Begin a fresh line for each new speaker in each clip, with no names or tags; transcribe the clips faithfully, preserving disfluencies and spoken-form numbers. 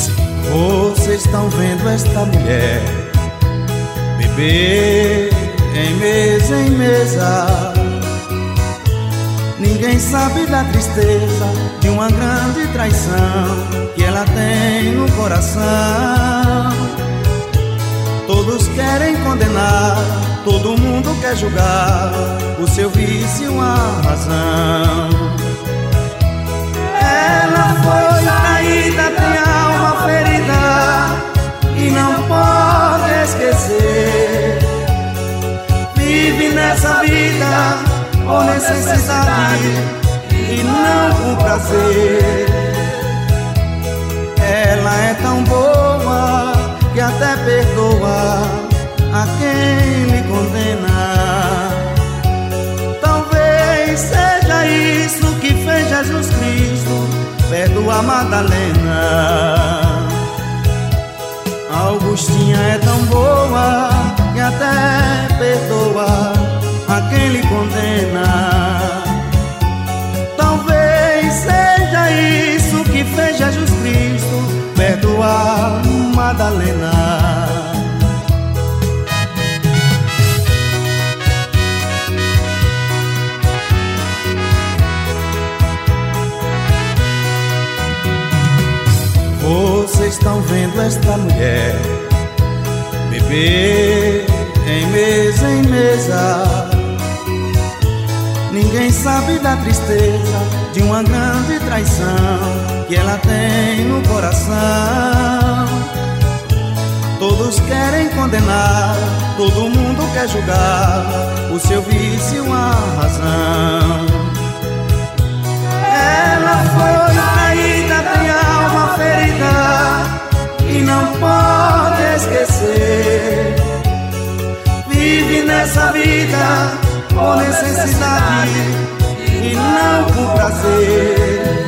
Vocês estão vendo esta mulher beber em mesa em mesa. Ninguém sabe da tristeza de uma grande traição que ela tem no coração. Todos querem condenar, todo mundo quer julgar o seu vício, a razão. Ela foi traída, tem alma ferida e não pode esquecer. Vive nessa vida por necessidade e não por prazer. Ela é tão boa que até perdoa a quem lhe condena. Talvez seja isso que fez Jesus Cristo perdoar Madalena. Augustinha é tão boa que até perdoa a quem lhe condena. Talvez seja isso que fez Jesus Cristo perdoar Madalena. Vocês estão vendo esta mulher beber em mesa em mesa. Ninguém sabe da tristeza de uma grande traição que ela tem no coração. Todos querem condenar, todo mundo quer julgar o seu vício, a razão. Ela foi traída, tem alma ferida e não pode esquecer. Vive nessa vida por necessidade e não por prazer.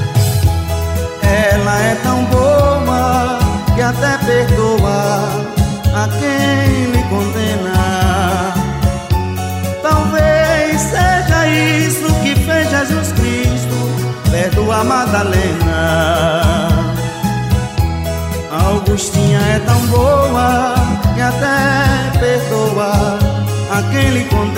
Ela é tão boa que até perdoa a quem lhe condena. Talvez seja isso que fez Jesus Cristo perdoar Madalena. Augustinha é tão boa que até perdoa a quem lhe condena.